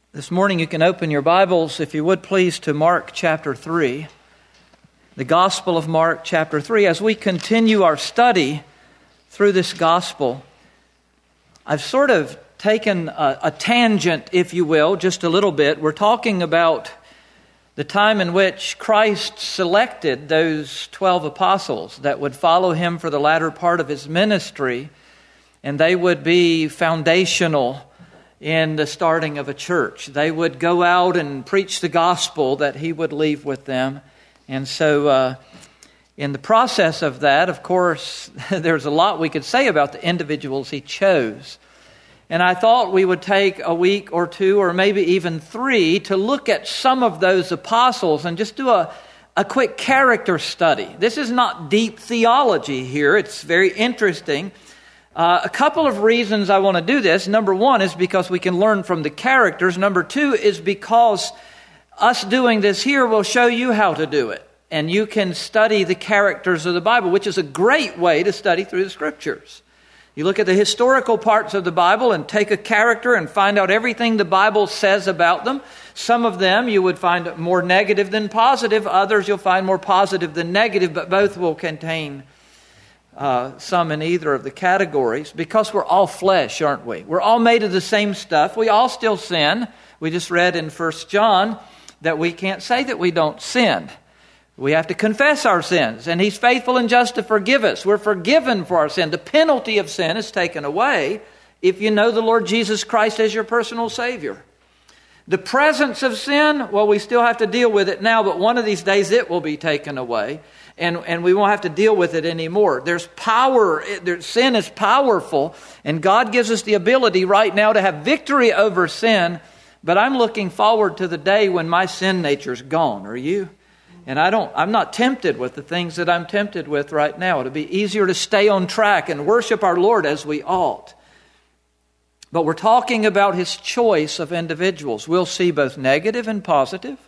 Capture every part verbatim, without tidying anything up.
This morning you can open your Bibles, if you would please, to Mark chapter three. The Gospel of Mark chapter three. As we continue our study through this Gospel, I've sort of taken a, a tangent, if you will, just a little bit. We're talking about the time in which Christ selected those twelve apostles that would follow him for the latter part of his ministry, and they would be foundational in the starting of a church. They would go out and preach the gospel that he would leave with them. And so uh, in the process of that, of course, there's a lot we could say about the individuals he chose. And I thought we would take a week or two or maybe even three to look at some of those apostles and just do a, a quick character study. This is not deep theology here. It's very interesting. Uh, a couple of reasons I want to do this. Number one is because we can learn from the characters. Number two is because us doing this here will show you how to do it. And you can study the characters of the Bible, which is a great way to study through the Scriptures. You look at the historical parts of the Bible and take a character and find out everything the Bible says about them. Some of them you would find more negative than positive. Others you'll find more positive than negative, but both will contain Uh, some in either of the categories, because we're all flesh, aren't we? We're all made of the same stuff. We all still sin. We just read in First John that we can't say that we don't sin. We have to confess our sins, and He's faithful and just to forgive us. We're forgiven for our sin. The penalty of sin is taken away if you know the Lord Jesus Christ as your personal Savior. The presence of sin, well, we still have to deal with it now, but one of these days it will be taken away. And, and we won't have to deal with it anymore. There's power. There, sin is powerful. And God gives us the ability right now to have victory over sin. But I'm looking forward to the day when my sin nature's gone. Are you? And I don't, I'm not tempted with the things that I'm tempted with right now. It'll be easier to stay on track and worship our Lord as we ought. But we're talking about His choice of individuals. We'll see both negative and positive.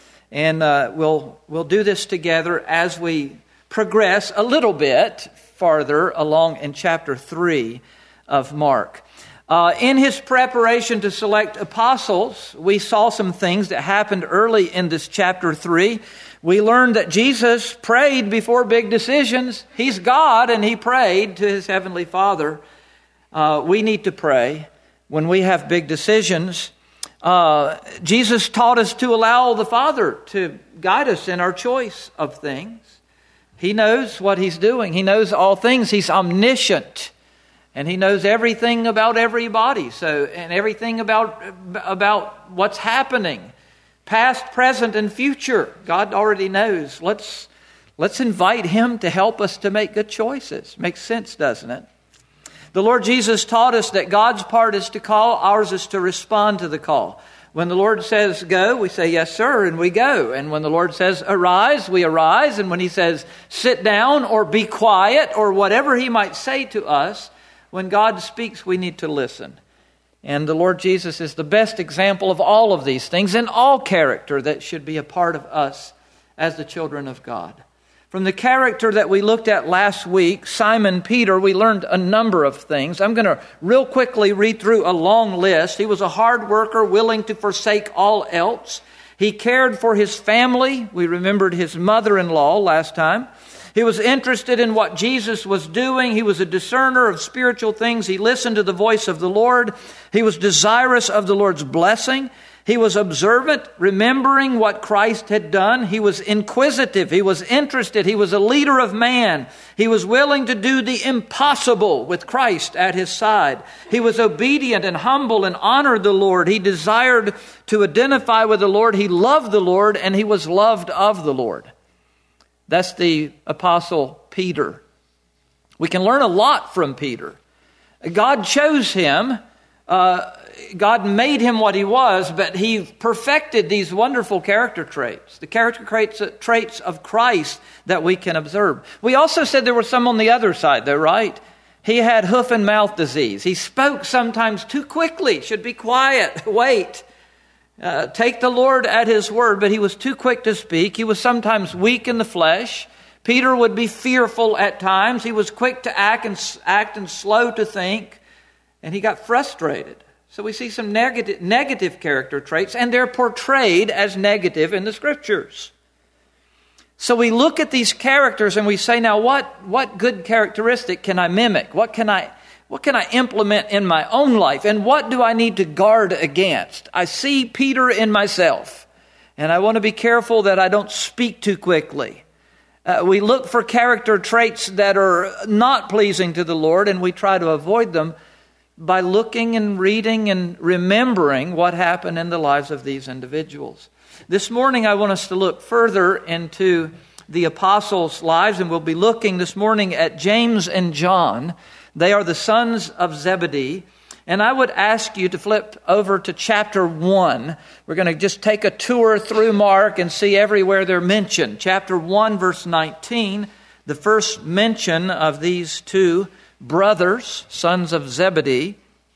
And uh, we'll we'll do this together as we progress a little bit farther along in chapter three of Mark. Uh, in his preparation to select apostles, we saw some things that happened early in this chapter three. We learned that Jesus prayed before big decisions. He's God, and He prayed to His Heavenly Father. Uh, we need to pray when we have big decisions. Uh, Jesus taught us to allow the Father to guide us in our choice of things. He knows what He's doing. He knows all things. He's omniscient. And He knows everything about everybody. So, and everything about, about what's happening. Past, present, and future. God already knows. Let's, let's invite Him to help us to make good choices. Makes sense, doesn't it? The Lord Jesus taught us that God's part is to call, ours is to respond to the call. When the Lord says go, we say yes sir, and we go. And when the Lord says arise, we arise. And when He says sit down or be quiet or whatever He might say to us, when God speaks, we need to listen. And the Lord Jesus is the best example of all of these things and all character that should be a part of us as the children of God. From the character that we looked at last week, Simon Peter, we learned a number of things. I'm going to real quickly read through a long list. He was a hard worker, willing to forsake all else. He cared for his family. We remembered his mother-in-law last time. He was interested in what Jesus was doing. He was a discerner of spiritual things. He listened to the voice of the Lord. He was desirous of the Lord's blessing. He was observant, remembering what Christ had done. He was inquisitive. He was interested. He was a leader of man. He was willing to do the impossible with Christ at his side. He was obedient and humble and honored the Lord. He desired to identify with the Lord. He loved the Lord, and he was loved of the Lord. That's the Apostle Peter. We can learn a lot from Peter. God chose him. Uh, God made him what he was, but He perfected these wonderful character traits, the character traits, traits of Christ that we can observe. We also said there were some on the other side, though, right? He had hoof and mouth disease. He spoke sometimes too quickly. Should be quiet, wait. Uh, take the Lord at His word, but he was too quick to speak. He was sometimes weak in the flesh. Peter would be fearful at times. He was quick to act and, act and slow to think. And he got frustrated. So we see some negative, negative character traits, and they're portrayed as negative in the Scriptures. So we look at these characters and we say, now what, what good characteristic can I mimic? What can I, what can I implement in my own life? And what do I need to guard against? I see Peter in myself, and I want to be careful that I don't speak too quickly. Uh, we look for character traits that are not pleasing to the Lord, and we try to avoid them by looking and reading and remembering what happened in the lives of these individuals. This morning I want us to look further into the apostles' lives, and we'll be looking this morning at James and John. They are the sons of Zebedee. And I would ask you to flip over to chapter one. We're going to just take a tour through Mark and see everywhere they're mentioned. Chapter one, verse nineteen, the first mention of these two brothers, sons of Zebedee.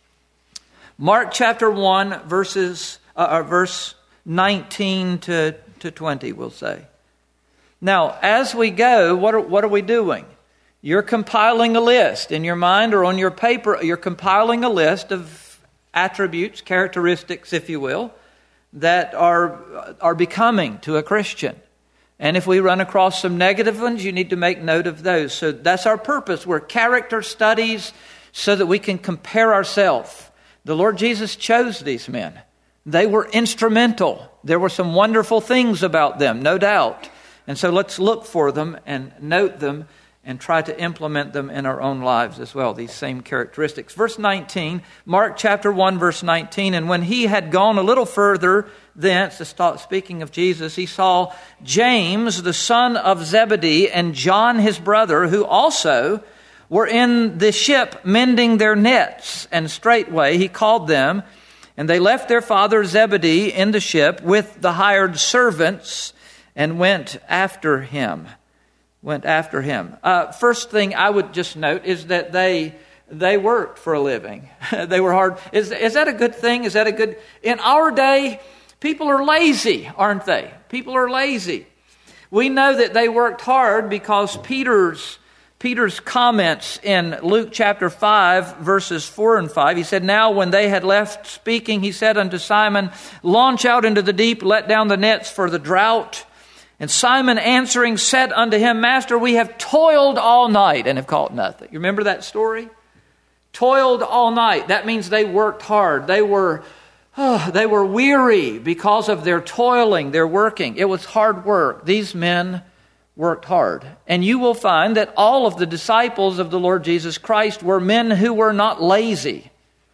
Mark chapter one, verses, uh, verse nineteen to, to twenty, we'll say. Now, as we go, what are, what are we doing? You're compiling a list in your mind or on your paper. You're compiling a list of attributes, characteristics, if you will, that are, are becoming to a Christian. And if we run across some negative ones, you need to make note of those. So that's our purpose. We're character studies so that we can compare ourselves. The Lord Jesus chose these men. They were instrumental. There were some wonderful things about them, no doubt. And so let's look for them and note them and try to implement them in our own lives as well, these same characteristics. Verse nineteen, Mark chapter one, verse nineteen, and when he had gone a little further thence, to start speaking of Jesus, he saw James, the son of Zebedee, and John his brother, who also were in the ship mending their nets. And straightway he called them, and they left their father Zebedee in the ship with the hired servants and went after him. Went after him. Uh, first thing I would just note is that they they worked for a living. They were hard. Is is that a good thing? Is that a good? In our day, people are lazy, aren't they? People are lazy. We know that they worked hard because Peter's Peter's comments in Luke chapter five, verses four and five. He said, "Now when they had left speaking, he said unto Simon, Launch out into the deep, let down the nets for the drought. And Simon answering said unto him, Master, we have toiled all night and have caught nothing." You remember that story? Toiled all night. That means they worked hard. They were, oh, they were weary because of their toiling, their working. It was hard work. These men worked hard. And you will find that all of the disciples of the Lord Jesus Christ were men who were not lazy.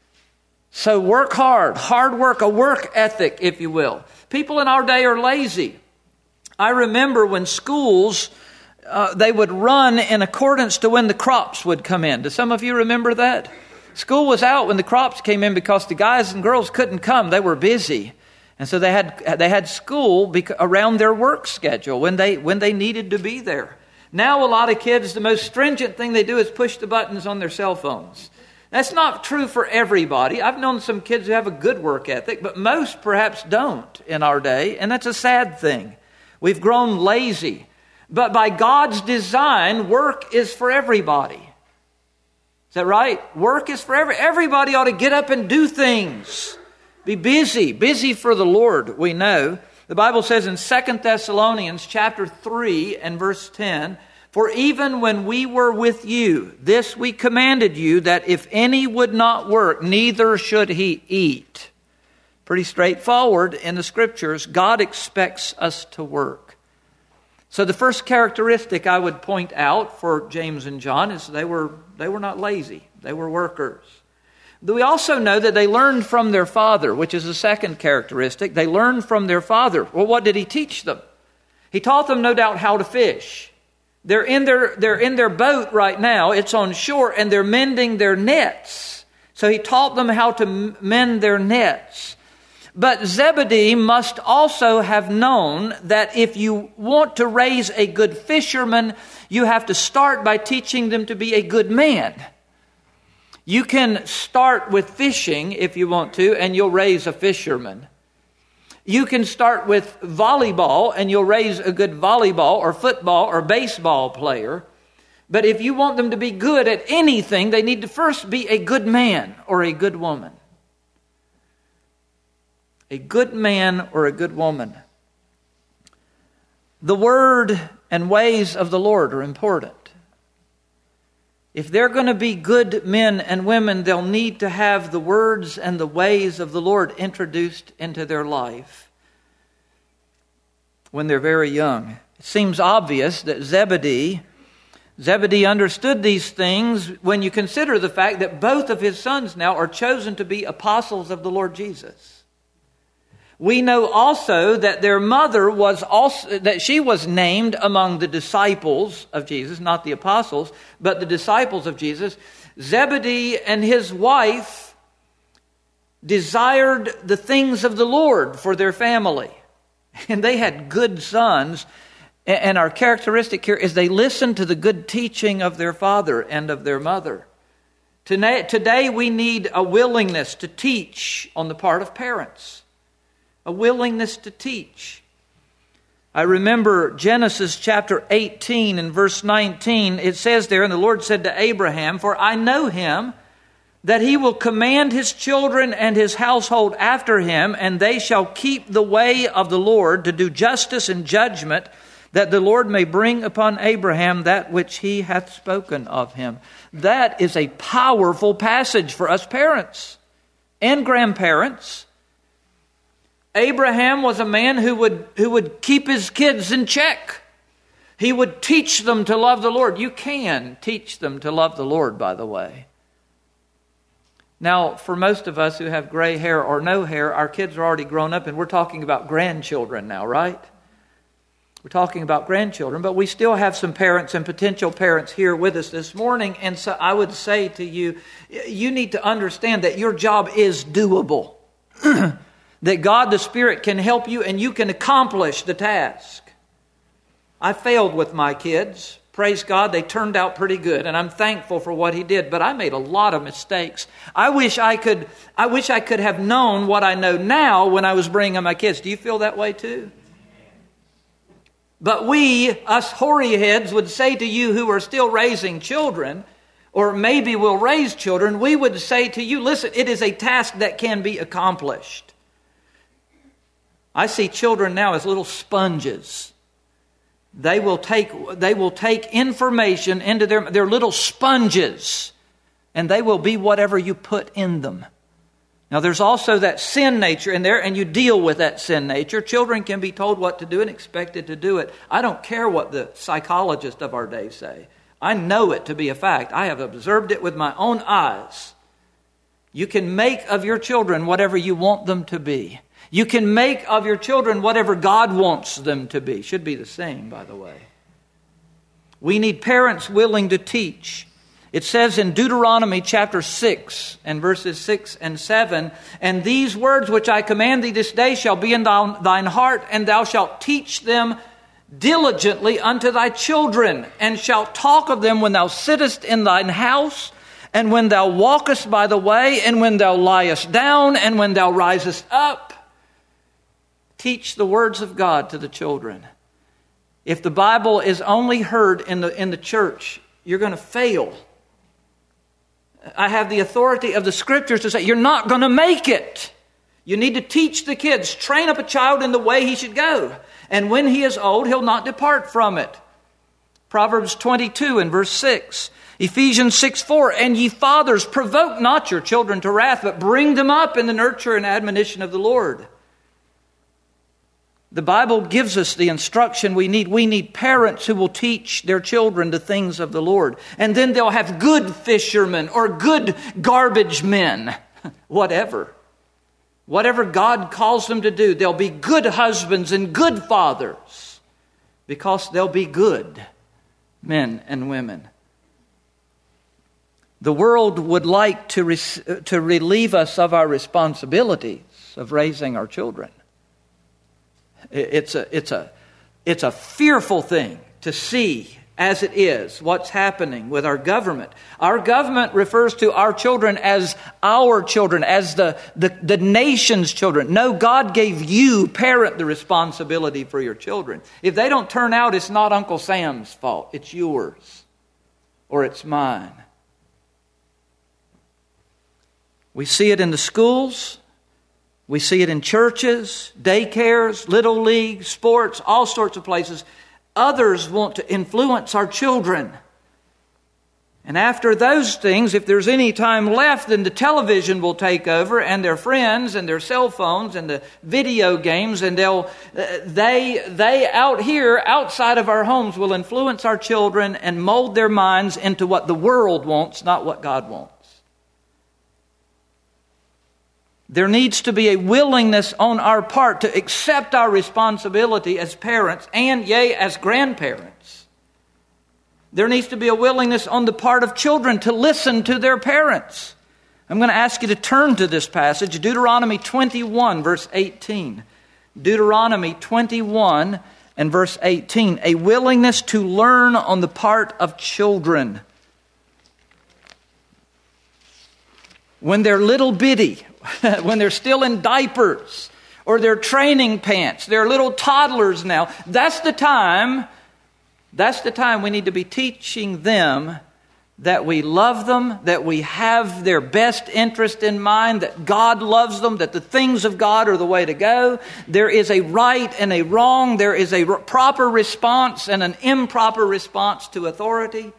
So work hard. Hard work, a work ethic, if you will. People in our day are lazy. I remember when schools, uh, they would run in accordance to when the crops would come in. Do some of you remember that? School was out when the crops came in because the guys and girls couldn't come. They were busy. And so they had they had school bec- around their work schedule when they when they needed to be there. Now a lot of kids, the most stringent thing they do is push the buttons on their cell phones. That's not true for everybody. I've known some kids who have a good work ethic, but most perhaps don't in our day, and that's a sad thing. We've grown lazy. But by God's design, work is for everybody. Is that right? Work is for every, everybody ought to get up and do things. Be busy. Busy for the Lord, we know. The Bible says in Second Thessalonians chapter three and verse ten, For even when we were with you, this we commanded you, that if any would not work, neither should he eat. Pretty straightforward in the Scriptures. God expects us to work. So the first characteristic I would point out for James and John is they were they were not lazy. They were workers. We also know that they learned from their father, which is the second characteristic. They learned from their father. Well, what did he teach them? He taught them, no doubt, how to fish. They're in their they're in their boat right now. It's on shore, and they're mending their nets. So he taught them how to mend their nets. But Zebedee must also have known that if you want to raise a good fisherman, you have to start by teaching them to be a good man. You can start with fishing if you want to, and you'll raise a fisherman. You can start with volleyball, and you'll raise a good volleyball or football or baseball player. But if you want them to be good at anything, they need to first be a good man or a good woman. a good man or a good woman. The word and ways of the Lord are important. If they're going to be good men and women, they'll need to have the words and the ways of the Lord introduced into their life when they're very young. It seems obvious that Zebedee, Zebedee understood these things when you consider the fact that both of his sons now are chosen to be apostles of the Lord Jesus. We know also that their mother was also, that she was named among the disciples of Jesus, not the apostles, but the disciples of Jesus. Zebedee and his wife desired the things of the Lord for their family. And they had good sons. And our characteristic here is they listened to the good teaching of their father and of their mother. Today we need a willingness to teach on the part of parents. A willingness to teach. I remember Genesis chapter eighteen and verse nineteen. It says there, and the Lord said to Abraham, "For I know him, that he will command his children and his household after him, and they shall keep the way of the Lord to do justice and judgment, that the Lord may bring upon Abraham that which he hath spoken of him." That is a powerful passage for us parents and grandparents. Abraham was a man who would, who would keep his kids in check. He would teach them to love the Lord. You can teach them to love the Lord, by the way. Now, for most of us who have gray hair or no hair, our kids are already grown up, and we're talking about grandchildren now, right? We're talking about grandchildren, but we still have some parents and potential parents here with us this morning. And so I would say to you, you need to understand that your job is doable. That God the Spirit can help you and you can accomplish the task. I failed with my kids. Praise God, they turned out pretty good, and I'm thankful for what He did. But I made a lot of mistakes. I wish I could. I wish I could have known what I know now when I was bringing up my kids. Do you feel that way too? But we, us hoary heads, would say to you who are still raising children, or maybe will raise children, we would say to you, listen, it is a task that can be accomplished. I see children now as little sponges. They will take they will take information into their they're little sponges, and they will be whatever you put in them. Now there's also that sin nature in there, and you deal with that sin nature. Children can be told what to do and expected to do it. I don't care what the psychologists of our day say. I know it to be a fact. I have observed it with my own eyes. You can make of your children whatever you want them to be. You can make of your children whatever God wants them to be. Should be the same, by the way. We need parents willing to teach. It says in Deuteronomy chapter six and verses six and seven, "And these words which I command thee this day shall be in thine heart, and thou shalt teach them diligently unto thy children, and shalt talk of them when thou sittest in thine house, and when thou walkest by the way, and when thou liest down, and when thou risest up." Teach the words of God to the children. If the Bible is only heard in the in the church, you're going to fail. I have the authority of the Scriptures to say you're not going to make it. You need to teach the kids. Train up a child in the way he should go. And when he is old, he'll not depart from it. Proverbs twenty-two and verse six. Ephesians six four, "And ye fathers, provoke not your children to wrath, but bring them up in the nurture and admonition of the Lord." The Bible gives us the instruction we need. We need parents who will teach their children the things of the Lord. And then they'll have good fishermen or good garbage men. Whatever. Whatever God calls them to do, they'll be good husbands and good fathers. Because they'll be good men and women. The world would like to, re- to relieve us of our responsibilities of raising our children. It's a, it's a, it's a fearful thing to see as it is what's happening with our government. Our government refers to our children as our children, as the, the, the nation's children. No, God gave you, parent, the responsibility for your children. If they don't turn out, it's not Uncle Sam's fault. It's yours or it's mine. We see it in the schools. We see it in churches, daycares, little league, sports, all sorts of places. Others want to influence our children. And after those things, if there's any time left, then the television will take over, and their friends and their cell phones and the video games, and they'll they they out here, outside of our homes, will influence our children and mold their minds into what the world wants, not what God wants. There needs to be a willingness on our part to accept our responsibility as parents and, yea, as grandparents. There needs to be a willingness on the part of children to listen to their parents. I'm going to ask you to turn to this passage, Deuteronomy twenty-one, verse eighteen. Deuteronomy twenty-one and verse eighteen. A willingness to learn on the part of children. When they're little bitty, when they're still in diapers, or they're training pants, they're little toddlers now, that's the time... That's the time we need to be teaching them that we love them, that we have their best interest in mind, that God loves them, that the things of God are the way to go. There is a right and a wrong. There is a proper response and an improper response to authority.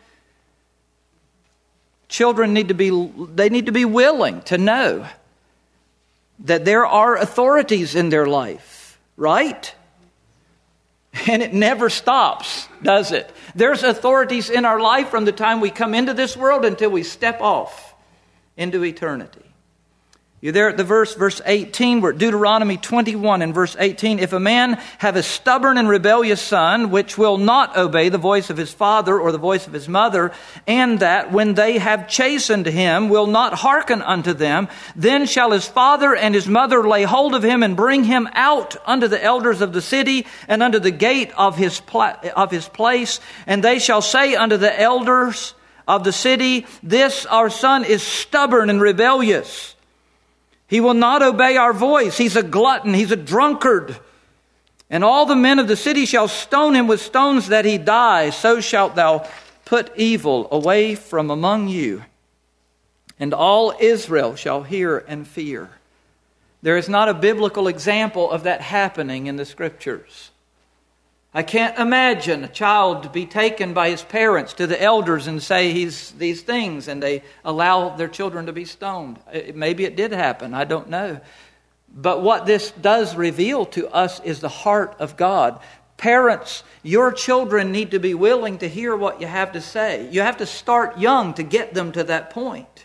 Children need to be, they need to be willing to know that there are authorities in their life, right? And it never stops, does it? There's authorities in our life from the time we come into this world until we step off into eternity. You're there at the verse, verse eighteen, we're at Deuteronomy twenty-one and verse eighteen. If a man have a stubborn and rebellious son, which will not obey the voice of his father or the voice of his mother, and that when they have chastened him will not hearken unto them, then shall his father and his mother lay hold of him and bring him out unto the elders of the city and unto the gate of his pla- of his place, and they shall say unto the elders of the city, this our son is stubborn and rebellious. He will not obey our voice. He's a glutton. He's a drunkard. And all the men of the city shall stone him with stones that he die. So shalt thou put evil away from among you. And all Israel shall hear and fear. There is not a biblical example of that happening in the Scriptures. I can't imagine a child to be taken by his parents to the elders and say he's these things, and they allow their children to be stoned. Maybe it did happen. I don't know. But what this does reveal to us is the heart of God. Parents, your children need to be willing to hear what you have to say. You have to start young to get them to that point.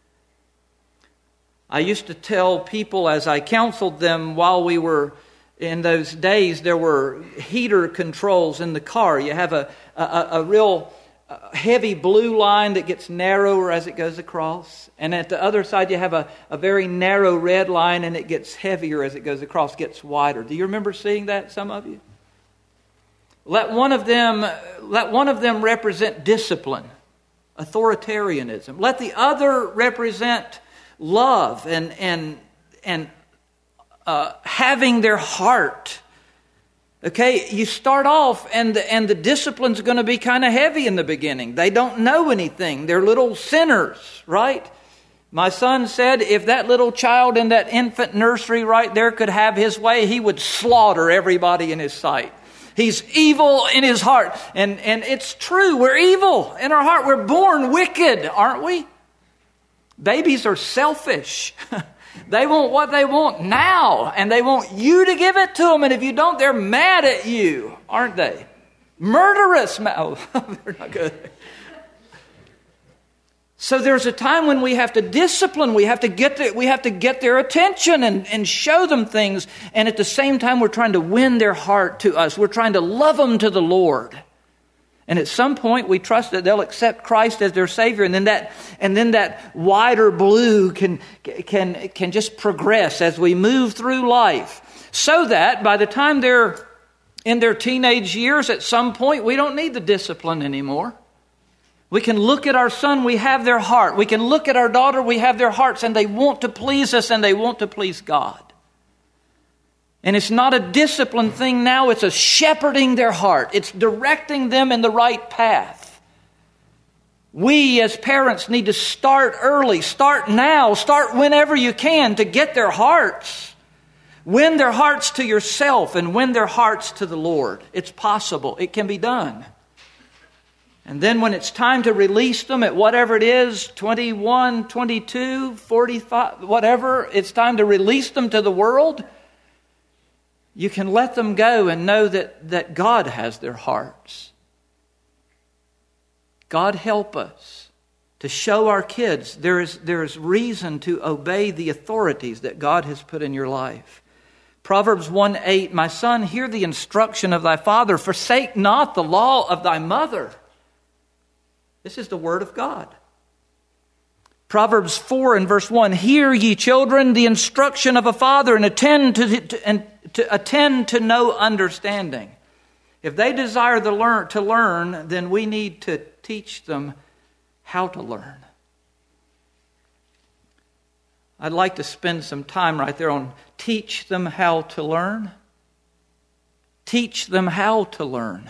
I used to tell people as I counseled them while we were in those days, there were heater controls in the car. You have a, a, a real heavy blue line that gets narrower as it goes across. And at the other side, you have a, a very narrow red line, and it gets heavier as it goes across, gets wider. Do you remember seeing that, some of you? Let one of them, let one of them represent discipline, authoritarianism. Let the other represent love and and and Uh, having their heart. Okay, you start off and the, and the discipline's going to be kind of heavy in the beginning. They don't know anything. They're little sinners, right? My son said if that little child in that infant nursery right there could have his way, he would slaughter everybody in his sight. He's evil in his heart. And, and it's true, we're evil in our heart. We're born wicked, aren't we? Babies are selfish. They want what they want now, and they want you to give it to them. And if you don't, they're mad at you, aren't they? Murderous. Oh, they're not good. So there's a time when we have to discipline. We have to get the, we have to get their attention and, and show them things. And at the same time, we're trying to win their heart to us. We're trying to love them to the Lord. And at some point, we trust that they'll accept Christ as their Savior, and then that and then that wider blue can can can just progress as we move through life, so that by the time they're in their teenage years, at some point, we don't need the discipline anymore. We can look at our son, we have their heart. We can look at our daughter, we have their hearts, and they want to please us, and they want to please God. And it's not a discipline thing now, it's a shepherding their heart. It's directing them in the right path. We as parents need to start early, start now, start whenever you can to get their hearts. Win their hearts to yourself and win their hearts to the Lord. It's possible. It can be done. And then when it's time to release them at whatever it is, twenty-one, twenty-two, forty-five, whatever, it's time to release them to the world, you can let them go and know that, that God has their hearts. God help us to show our kids there is, there is reason to obey the authorities that God has put in your life. Proverbs one eight, my son, hear the instruction of thy father, forsake not the law of thy mother. This is the word of God. Proverbs four and verse one, hear ye children the instruction of a father, and attend to, to, and to attend to no understanding. If they desire to learn, to learn, then we need to teach them how to learn. I'd like to spend some time right there on teach them how to learn. Teach them how to learn.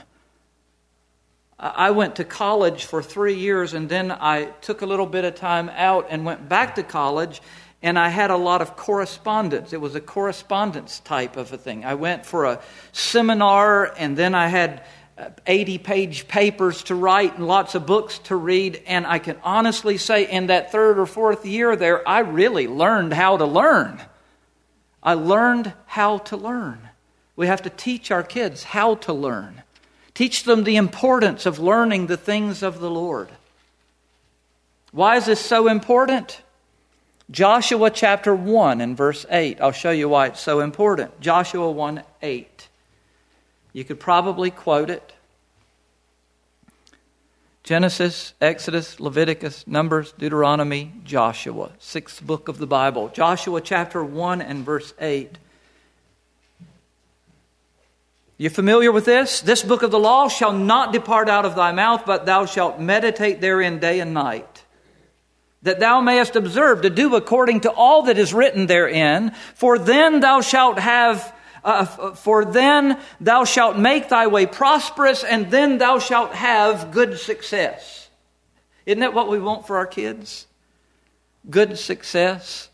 I went to college for three years and then I took a little bit of time out and went back to college, and I had a lot of correspondence. It was a correspondence type of a thing. I went for a seminar and then I had eighty-page papers to write and lots of books to read. And I can honestly say in that third or fourth year there, I really learned how to learn. I learned how to learn. We have to teach our kids how to learn. Teach them the importance of learning the things of the Lord. Why is this so important? Joshua chapter one and verse eight. I'll show you why it's so important. Joshua one eight. You could probably quote it. Genesis, Exodus, Leviticus, Numbers, Deuteronomy, Joshua. Sixth book of the Bible. Joshua chapter one and verse eight. You familiar with this? This book of the law shall not depart out of thy mouth, but thou shalt meditate therein day and night, that thou mayest observe to do according to all that is written therein. For then thou shalt have, uh, for then thou shalt make thy way prosperous, and then thou shalt have good success. Isn't that what we want for our kids? Good success.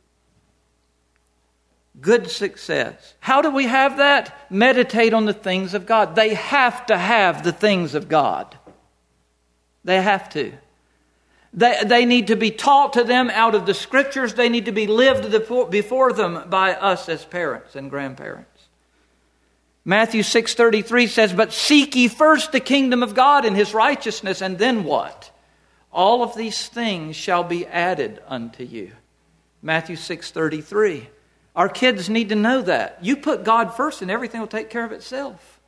Good success. How do we have that? Meditate on the things of God. They have to have the things of God. They have to. They, they need to be taught to them out of the Scriptures. They need to be lived before them by us as parents and grandparents. Matthew six thirty-three says, but seek ye first the kingdom of God and His righteousness, and then what? All of these things shall be added unto you. Matthew six thirty-three. Our kids need to know that. You put God first and everything will take care of itself.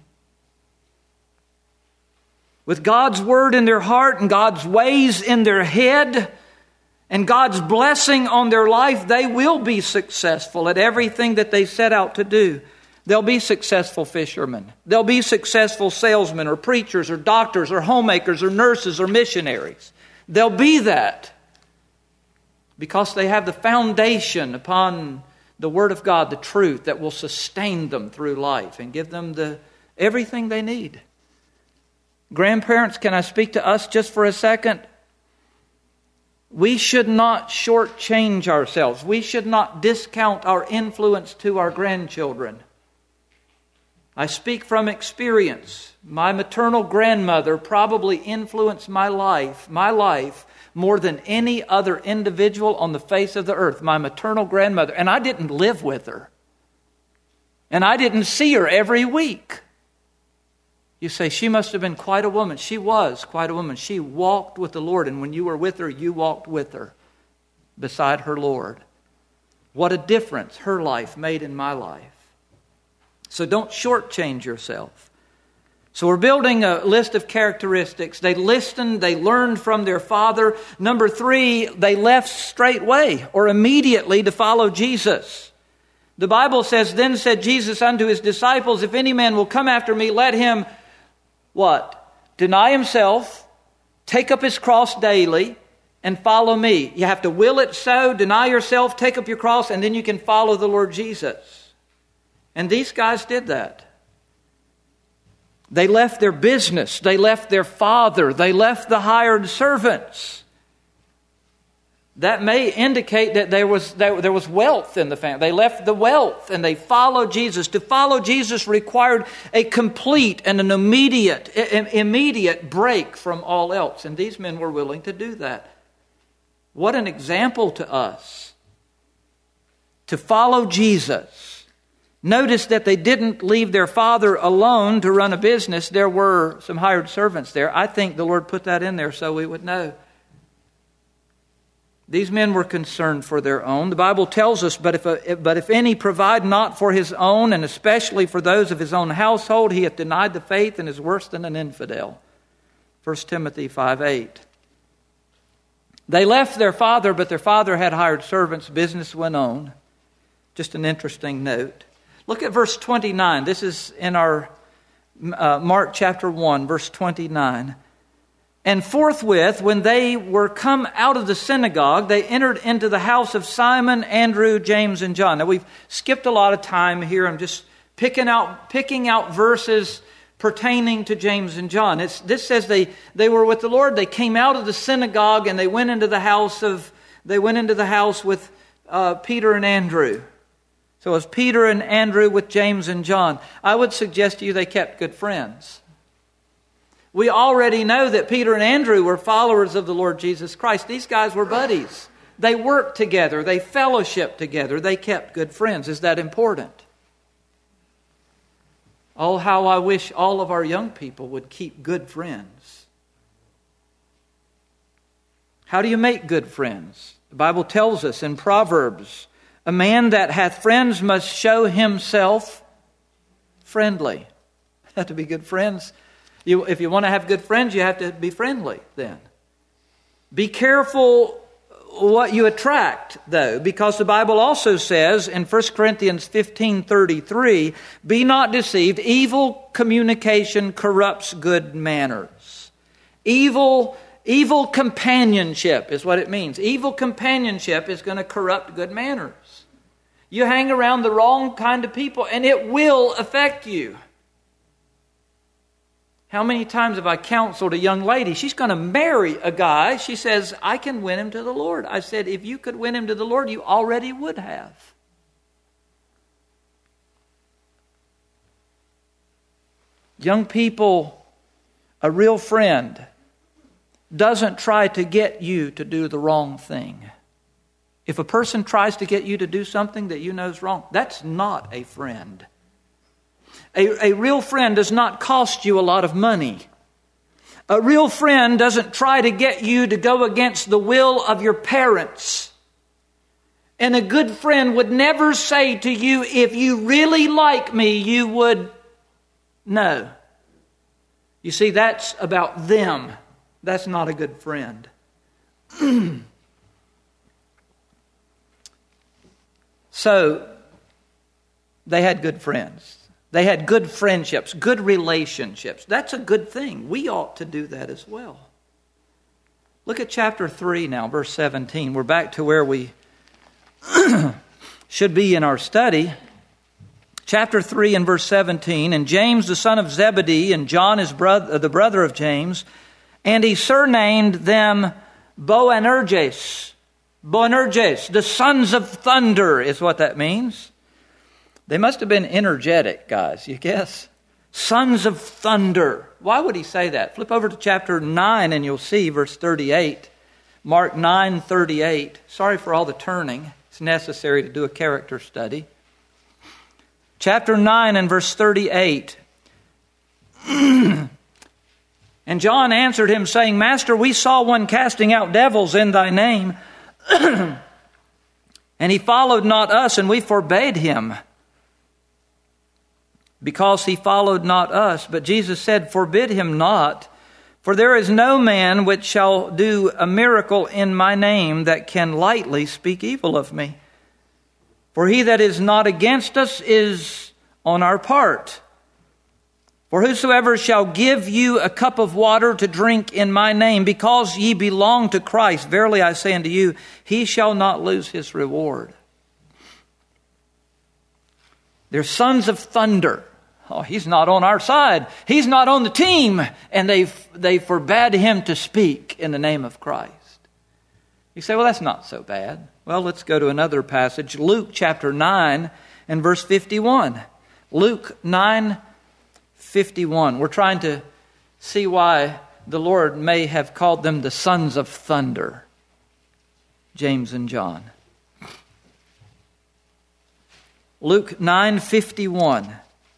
With God's word in their heart and God's ways in their head and God's blessing on their life, they will be successful at everything that they set out to do. They'll be successful fishermen. They'll be successful salesmen or preachers or doctors or homemakers or nurses or missionaries. They'll be that because they have the foundation upon the Word of God, the truth that will sustain them through life and give them the everything they need. Grandparents, can I speak to us just for a second? We should not shortchange ourselves. We should not discount our influence to our grandchildren. I speak from experience. My maternal grandmother probably influenced my life, my life, more than any other individual on the face of the earth. My maternal grandmother. And I didn't live with her. And I didn't see her every week. You say, she must have been quite a woman. She was quite a woman. She walked with the Lord. And when you were with her, you walked with her beside her Lord. What a difference her life made in my life. So don't shortchange yourself. So we're building a list of characteristics. They listened, they learned from their father. Number three, they left straightway or immediately to follow Jesus. The Bible says, then said Jesus unto his disciples, if any man will come after me, let him, what? Deny himself, take up his cross daily, and follow me. You have to will it so, deny yourself, take up your cross, and then you can follow the Lord Jesus. And these guys did that. They left their business. They left their father. They left the hired servants. That may indicate that there was that there was wealth in the family. They left the wealth and they followed Jesus. To follow Jesus required a complete and an immediate, immediate break from all else. And these men were willing to do that. What an example to us. To follow Jesus. Notice that they didn't leave their father alone to run a business. There were some hired servants there. I think the Lord put that in there so we would know. These men were concerned for their own. The Bible tells us, but if, a, but if any provide not for his own, and especially for those of his own household, he hath denied the faith and is worse than an infidel. First Timothy five eight. They left their father, but their father had hired servants. Business went on. Just an interesting note. Look at verse twenty-nine. This is in our uh, Mark chapter one, verse twenty-nine. And forthwith, when they were come out of the synagogue, they entered into the house of Simon, Andrew, James, and John. Now, we've skipped a lot of time here. I'm just picking out picking out verses pertaining to James and John. It's, this says they, they were with the Lord. They came out of the synagogue and they went into the house of they went into the house with uh, Peter and Andrew. So it was Peter and Andrew with James and John. I would suggest to you they kept good friends. We already know that Peter and Andrew were followers of the Lord Jesus Christ. These guys were buddies. They worked together. They fellowshiped together. They kept good friends. Is that important? Oh, how I wish all of our young people would keep good friends. How do you make good friends? The Bible tells us in Proverbs, a man that hath friends must show himself friendly. You have to be good friends. You, if you want to have good friends, you have to be friendly then. Be careful what you attract, though, because the Bible also says in First Corinthians fifteen thirty-three, be not deceived, evil communication corrupts good manners. Evil, evil companionship is what it means. Evil companionship is going to corrupt good manners. You hang around the wrong kind of people and it will affect you. How many times have I counseled a young lady? She's going to marry a guy. She says, I can win him to the Lord. I said, if you could win him to the Lord, you already would have. Young people, a real friend doesn't try to get you to do the wrong thing. If a person tries to get you to do something that you know is wrong, that's not a friend. A, a real friend does not cost you a lot of money. A real friend doesn't try to get you to go against the will of your parents. And a good friend would never say to you, if you really like me, you would know. You see, that's about them. That's not a good friend. So, they had good friends. They had good friendships, good relationships. That's a good thing. We ought to do that as well. Look at chapter three now, verse seventeen. We're back to where we should be in our study. Chapter three and verse seventeen. And James, the son of Zebedee, and John, his brother, the brother of James, and he surnamed them Boanerges. Boanerges, the sons of thunder is what that means. They must have been energetic guys, you guess? Sons of thunder. Why would he say that? Flip over to chapter nine and you'll see verse thirty-eight. Mark nine thirty-eight. Sorry for all the turning. It's necessary to do a character study. Chapter nine and verse thirty-eight. And John answered him, saying, Master, we saw one casting out devils in thy name, and he followed not us, and we forbade him, because he followed not us. But Jesus said, Forbid him not, for there is no man which shall do a miracle in my name that can lightly speak evil of me. For he that is not against us is on our part. For whosoever shall give you a cup of water to drink in my name, because ye belong to Christ, verily I say unto you, he shall not lose his reward. They're sons of thunder. Oh, he's not on our side. He's not on the team. And they they forbade him to speak in the name of Christ. You say, well, that's not so bad. Well, let's go to another passage, Luke chapter nine and verse fifty-one. Luke nine fifty-one. We're trying to see why the Lord may have called them the sons of thunder, James and John. Luke nine fifty-one.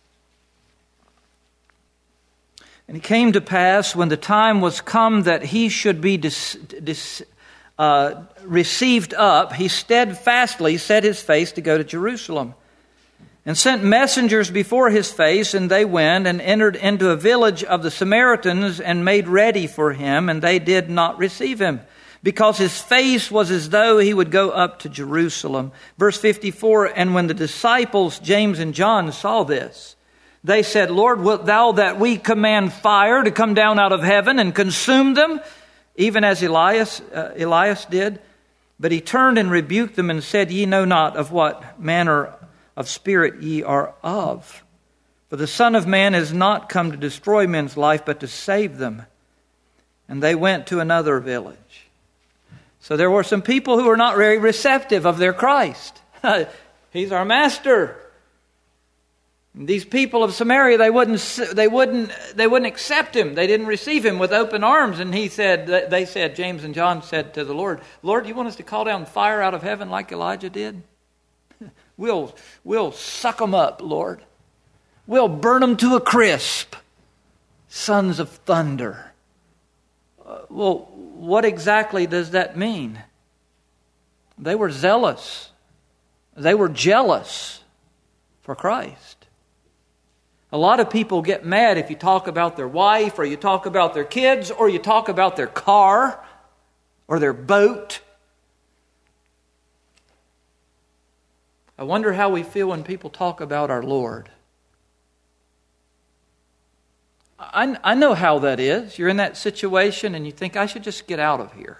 And it came to pass when the time was come that he should be dis, dis, uh, received up, he steadfastly set his face to go to Jerusalem, and sent messengers before his face, and they went and entered into a village of the Samaritans and made ready for him, and they did not receive him, because his face was as though he would go up to Jerusalem. Verse fifty-four, and when the disciples, James and John, saw this, they said, Lord, wilt thou that we command fire to come down out of heaven and consume them, even as Elias, uh, Elias did? But he turned and rebuked them and said, Ye know not of what manner of spirit ye are of. For the Son of Man is not come to destroy men's life, but to save them. And they went to another village. So there were some people who were not very receptive of their Christ. He's our master. These people of Samaria, they wouldn't, they wouldn't, they wouldn't accept him. They didn't receive him with open arms. And he said, they said, James and John said to the Lord, Lord, you want us to call down fire out of heaven like Elijah did? We'll, we'll suck them up, Lord. We'll burn them to a crisp. Sons of thunder. Uh, well, what exactly does that mean? They were zealous. They were jealous for Christ. A lot of people get mad if you talk about their wife, or you talk about their kids, or you talk about their car or their boat. I wonder how we feel when people talk about our Lord. I, I know how that is. You're in that situation and you think, I should just get out of here.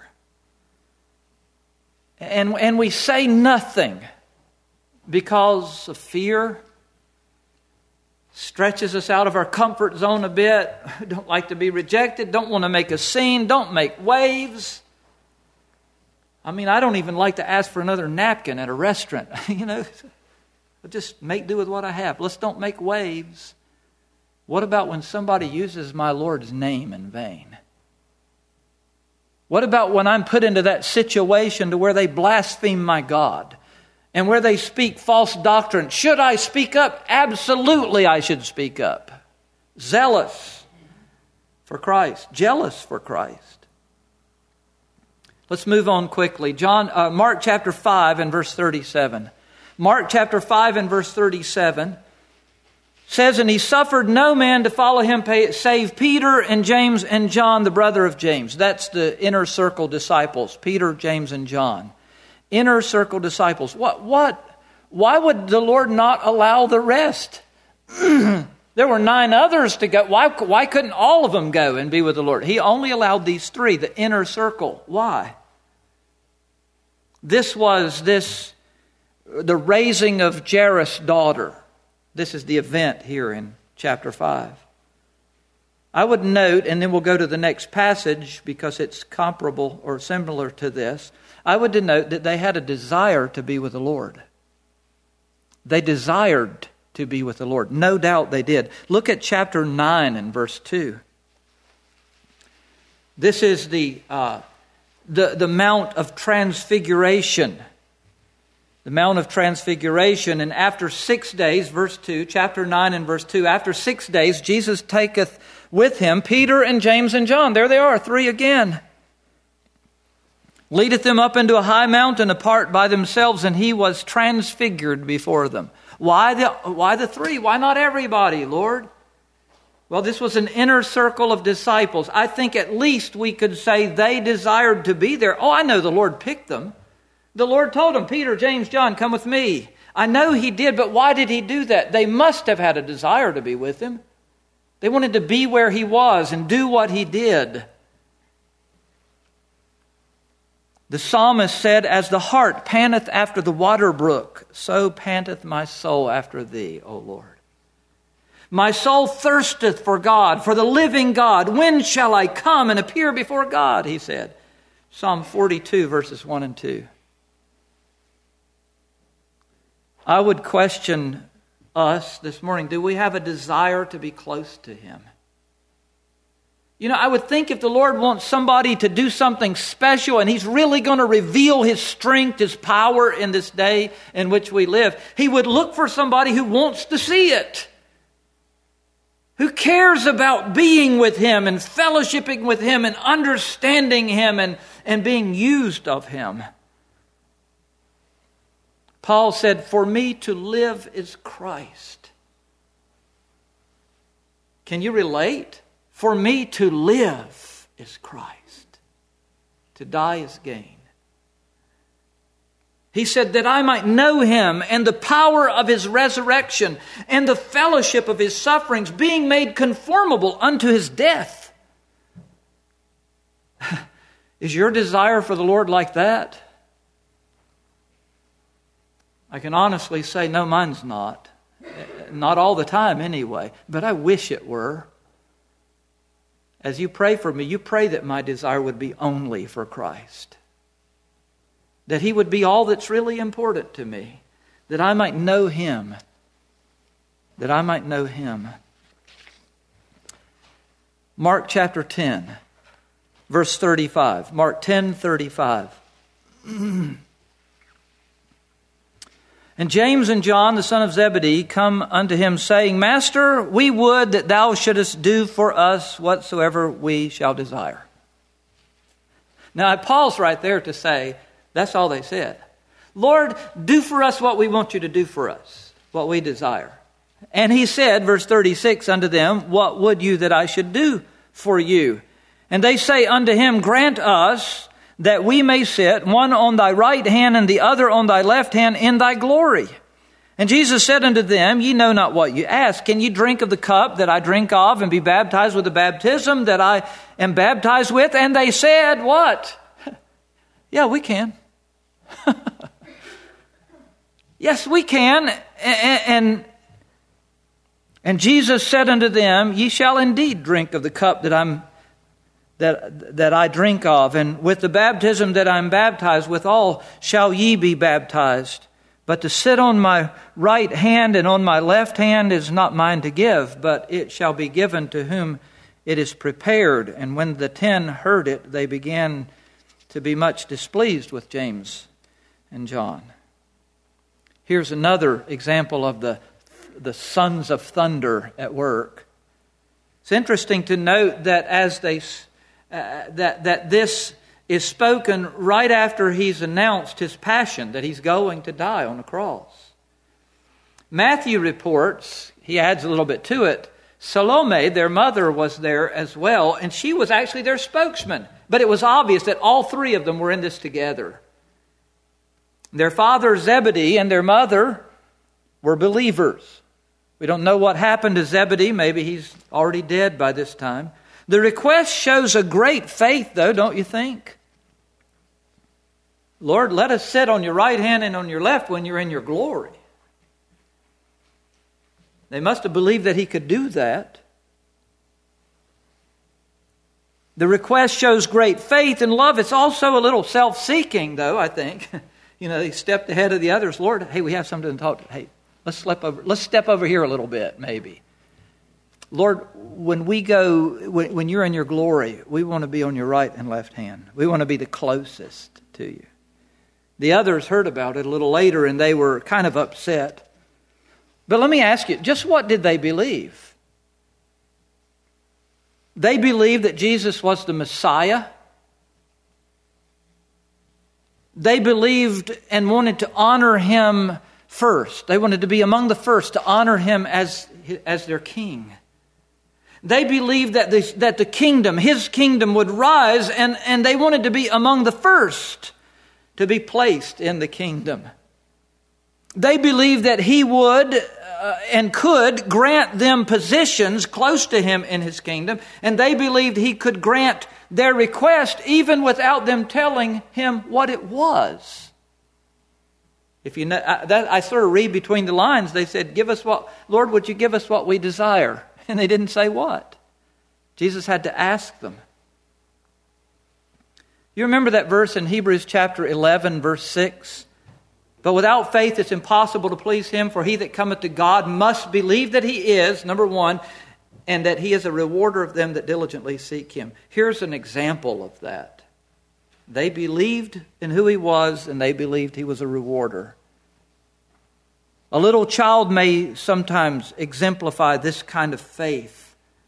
And, and we say nothing because of fear. Stretches us out of our comfort zone a bit. Don't like to be rejected. Don't want to make a scene. Don't make waves. I mean, I don't even like to ask for another napkin at a restaurant. You know, I'll just make do with what I have. Let's don't make waves. What about when somebody uses my Lord's name in vain? What about when I'm put into that situation to where they blaspheme my God and where they speak false doctrine? Should I speak up? Absolutely, I should speak up. Zealous for Christ, jealous for Christ. Let's move on quickly. John, uh, Mark chapter five and verse thirty-seven. Mark chapter five and verse thirty-seven says, And he suffered no man to follow him save Peter and James and John, the brother of James. That's the inner circle disciples, Peter, James, and John. Inner circle disciples. What? What? Why would the Lord not allow the rest? There were nine others to go. Why, why couldn't all of them go and be with the Lord? He only allowed these three, the inner circle. Why? This was this, the raising of Jairus' daughter. This is the event here in chapter five. I would note, and then we'll go to the next passage because it's comparable or similar to this. I would denote that they had a desire to be with the Lord. They desired to be with the Lord. No doubt they did. Look at chapter nine and verse two. This is the, uh, the, the Mount of Transfiguration. The Mount of Transfiguration. And after six days, verse two, chapter nine and verse two, after six days, Jesus taketh with him Peter and James and John. There they are, three again. Leadeth them up into a high mountain apart by themselves, and he was transfigured before them. Why the, why the three? Why not everybody, Lord? Well, this was an inner circle of disciples. I think at least we could say they desired to be there. Oh, I know the Lord picked them. The Lord told them, Peter, James, John, come with me. I know he did, but why did he do that? They must have had a desire to be with him. They wanted to be where he was and do what he did. The psalmist said, As the hart panteth after the water brook, so panteth my soul after thee, O Lord. My soul thirsteth for God, for the living God. When shall I come and appear before God? He said. Psalm forty-two, verses one and two. I would question us this morning, do we have a desire to be close to Him? You know, I would think if the Lord wants somebody to do something special and He's really going to reveal His strength, His power in this day in which we live, He would look for somebody who wants to see it, who cares about being with Him and fellowshipping with Him and understanding Him and, and being used of Him. Paul said, "For me to live is Christ." Can you relate? For me to live is Christ. To die is gain. He said that I might know Him and the power of His resurrection and the fellowship of His sufferings, being made conformable unto His death. Is your desire for the Lord like that? I can honestly say, no, mine's not. Not all the time anyway, but I wish it were. As you pray for me, you pray that my desire would be only for Christ. That He would be all that's really important to me. That I might know Him. That I might know Him. Mark chapter ten, verse thirty-five. Mark ten, thirty-five. And James and John, the son of Zebedee, come unto Him, saying, Master, we would that Thou shouldest do for us whatsoever we shall desire. Now, I pause right there to say, that's all they said. Lord, do for us what we want You to do for us, what we desire. And He said, verse thirty-six, unto them, What would you that I should do for you? And they say unto Him, Grant us that we may sit, one on Thy right hand and the other on Thy left hand in Thy glory. And Jesus said unto them, Ye know not what you ask. Can ye drink of the cup that I drink of, and be baptized with the baptism that I am baptized with? And they said, what? Yeah, we can. Yes, we can. And, and, and Jesus said unto them, Ye shall indeed drink of the cup that I'm That, that I drink of, and with the baptism that I am baptized withal shall ye be baptized. But to sit on my right hand and on my left hand is not mine to give, but it shall be given to whom it is prepared. And when the ten heard it, they began to be much displeased with James and John. Here's another example of the, the sons of thunder at work. It's interesting to note that as they Uh, that, that this is spoken right after He's announced His passion, that He's going to die on the cross. Matthew reports, he adds a little bit to it, Salome, their mother, was there as well, and she was actually their spokesman. But it was obvious that all three of them were in this together. Their father Zebedee and their mother were believers. We don't know what happened to Zebedee. Maybe he's already dead by this time. The request shows a great faith, though, don't you think? Lord, let us sit on Your right hand and on Your left when You're in Your glory. They must have believed that He could do that. The request shows great faith and love. It's also a little self-seeking, though, I think. You know, He stepped ahead of the others. Lord, hey, we have something to talk to. Hey, let's step over, let's step over here a little bit, maybe. Lord, when we go, when, when You're in Your glory, we want to be on Your right and left hand. We want to be the closest to You. The others heard about it a little later and they were kind of upset. But let me ask you, just what did they believe? They believed that Jesus was the Messiah. They believed and wanted to honor Him first. They wanted to be among the first to honor Him as, as their king. They believed that the, that the kingdom, His kingdom, would rise, and, and they wanted to be among the first to be placed in the kingdom. They believed that He would uh, and could grant them positions close to Him in His kingdom, and they believed He could grant their request even without them telling Him what it was. If you know, I, that, I sort of read between the lines. They said, "Give us what, Lord, would You give us what we desire?" And they didn't say what. Jesus had to ask them. You remember that verse in Hebrews chapter eleven, verse six? But without faith it's impossible to please Him, for he that cometh to God must believe that He is, number one, and that He is a rewarder of them that diligently seek Him. Here's an example of that. They believed in who He was, and they believed He was a rewarder. A little child may sometimes exemplify this kind of faith.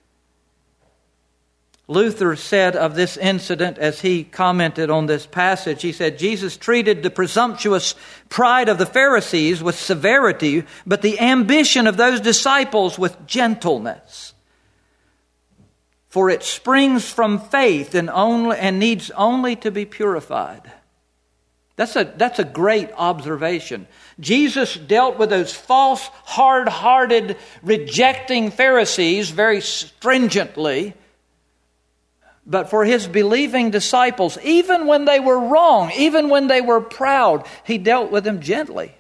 Luther said of this incident as he commented on this passage, he said, Jesus treated the presumptuous pride of the Pharisees with severity, but the ambition of those disciples with gentleness. For it springs from faith and only and needs only to be purified. That's a, that's a great observation. Jesus dealt with those false, hard-hearted, rejecting Pharisees very stringently. But for His believing disciples, even when they were wrong, even when they were proud, He dealt with them gently.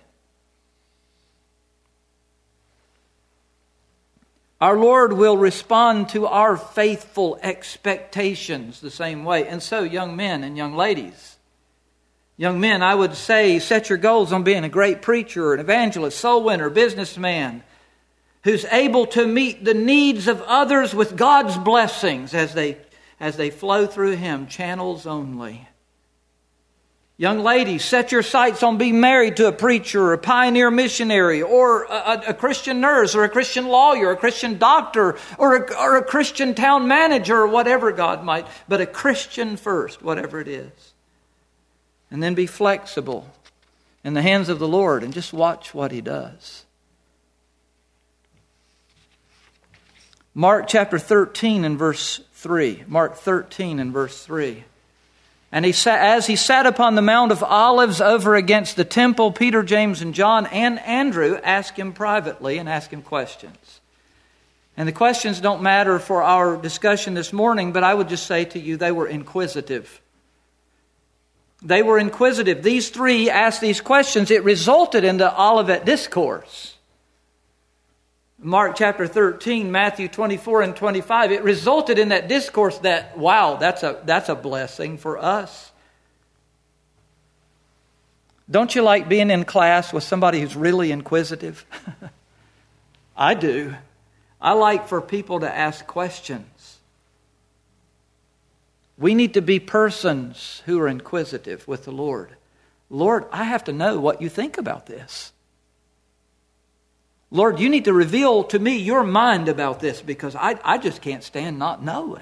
Our Lord will respond to our faithful expectations the same way. And so, young men and young ladies, young men, I would say, set your goals on being a great preacher, an evangelist, soul winner, businessman, who's able to meet the needs of others with God's blessings as they as they flow through Him, channels only. Young ladies, set your sights on being married to a preacher or a pioneer missionary or a, a Christian nurse or a Christian lawyer or a Christian doctor or a, or a Christian town manager or whatever God might, but a Christian first, whatever it is. And then be flexible in the hands of the Lord and just watch what He does. Mark chapter thirteen and verse three. Mark thirteen and verse three. And he sat, as he sat upon the Mount of Olives over against the temple, Peter, James, and John and Andrew asked Him privately and asked Him questions. And the questions don't matter for our discussion this morning, but I would just say to you, they were inquisitive. They were inquisitive. These three asked these questions. It resulted in the Olivet Discourse. Mark chapter thirteen, Matthew twenty-four and twenty-five, it resulted in that discourse that, wow, that's a, that's a blessing for us. Don't you like being in class with somebody who's really inquisitive? I do. I like for people to ask questions. We need to be persons who are inquisitive with the Lord. Lord, I have to know what you think about this. Lord, you need to reveal to me your mind about this because I, I just can't stand not knowing.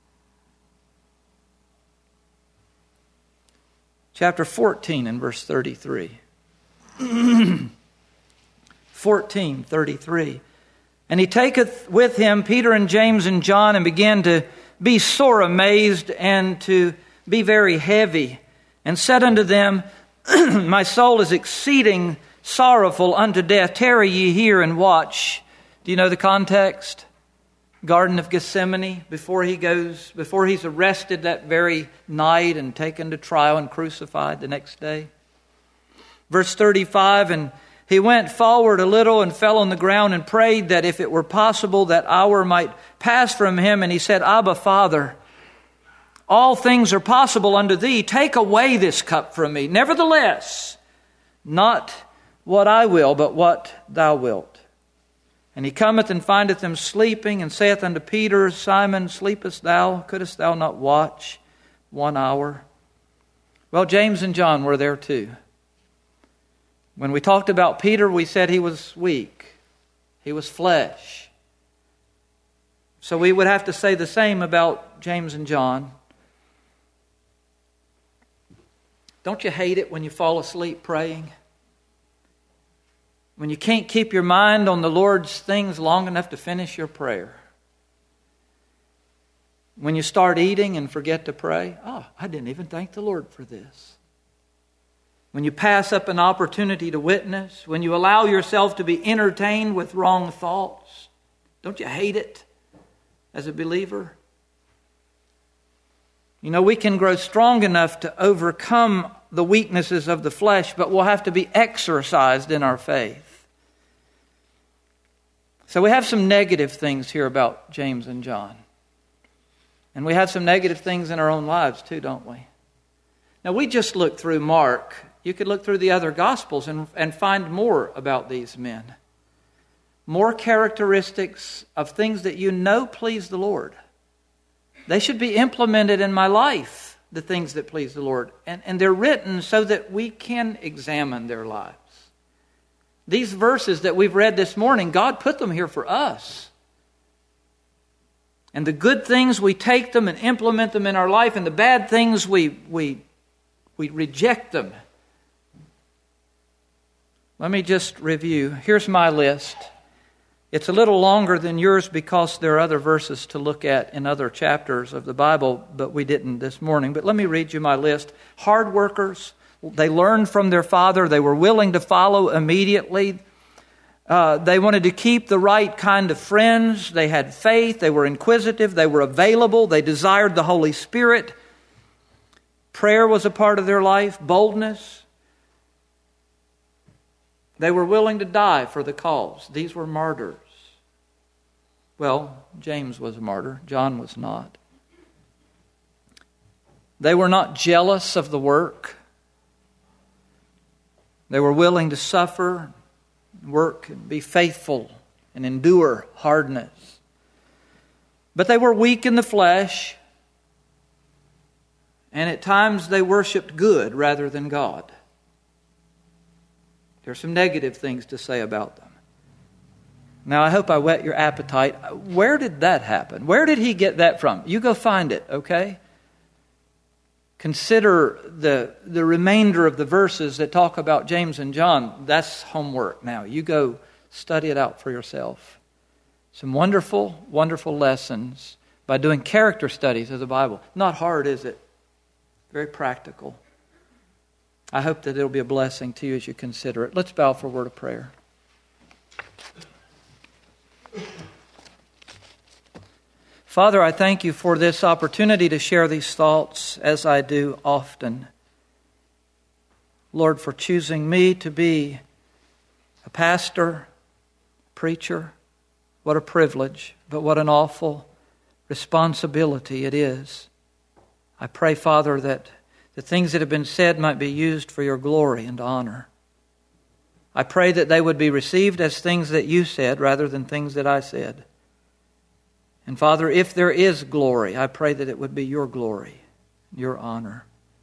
Chapter fourteen and verse thirty-three. fourteen, thirty-three. And He taketh with Him Peter and James and John and began to be sore amazed and to be very heavy. And said unto them, My soul is exceeding sorrowful unto death. Tarry ye here and watch. Do you know the context? Garden of Gethsemane, before he goes, before he's arrested that very night and taken to trial and crucified the next day. Verse thirty-five, and he went forward a little and fell on the ground and prayed that if it were possible that hour might pass from him. And he said, Abba, Father, all things are possible unto thee. Take away this cup from me. Nevertheless, not what I will, but what thou wilt. And he cometh and findeth them sleeping, and saith unto Peter, Simon, sleepest thou? Couldest thou not watch one hour? Well, James and John were there too. When we talked about Peter, we said he was weak. He was flesh. So we would have to say the same about James and John. Don't you hate it when you fall asleep praying? When you can't keep your mind on the Lord's things long enough to finish your prayer. When you start eating and forget to pray. Oh, I didn't even thank the Lord for this. When you pass up an opportunity to witness. When you allow yourself to be entertained with wrong thoughts. Don't you hate it as a believer? You know, we can grow strong enough to overcome the weaknesses of the flesh, but we'll have to be exercised in our faith. So we have some negative things here about James and John. And we have some negative things in our own lives too, don't we? Now, we just looked through Mark. You could look through the other Gospels and, and find more about these men. More characteristics of things that you know please the Lord. They should be implemented in my life, the things that please the Lord. And, and they're written so that we can examine their lives. These verses that we've read this morning, God put them here for us. And the good things, we take them and implement them in our life. And the bad things, we, we, we reject them. Let me just review. Here's my list. It's a little longer than yours because there are other verses to look at in other chapters of the Bible, but we didn't this morning. But let me read you my list. Hard workers. They learned from their father. They were willing to follow immediately. Uh, they wanted to keep the right kind of friends. They had faith. They were inquisitive. They were available. They desired the Holy Spirit. Prayer was a part of their life. Boldness. They were willing to die for the cause. These were martyrs. Well, James was a martyr. John was not. They were not jealous of the work. They were willing to suffer, work, and be faithful, and endure hardness. But they were weak in the flesh, and at times they worshipped good rather than God. There are some negative things to say about them. Now, I hope I whet your appetite. Where did that happen? Where did he get that from? You go find it, okay? Consider the, the remainder of the verses that talk about James and John. That's homework now. You go study it out for yourself. Some wonderful, wonderful lessons by doing character studies of the Bible. Not hard, is it? Very practical. I hope that it'll be a blessing to you as you consider it. Let's bow for a word of prayer. Father, I thank you for this opportunity to share these thoughts as I do often. Lord, for choosing me to be a pastor, preacher. What a privilege, but what an awful responsibility it is. I pray, Father, that the things that have been said might be used for your glory and honor. I pray that they would be received as things that you said rather than things that I said. And Father, if there is glory, I pray that it would be your glory, your honor.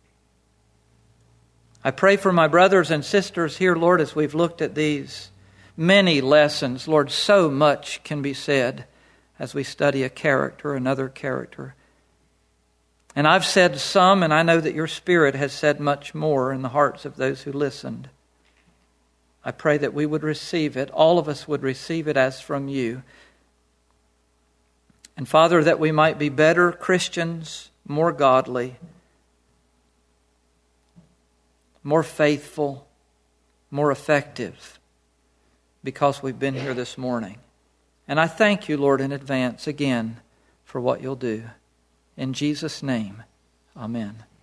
I pray for my brothers and sisters here, Lord, as we've looked at these many lessons. Lord, so much can be said as we study a character, another character. And I've said some, and I know that your Spirit has said much more in the hearts of those who listened. I pray that we would receive it, all of us would receive it as from you. And Father, that we might be better Christians, more godly, more faithful, more effective, because we've been here this morning. And I thank you, Lord, in advance again for what you'll do. In Jesus' name, amen.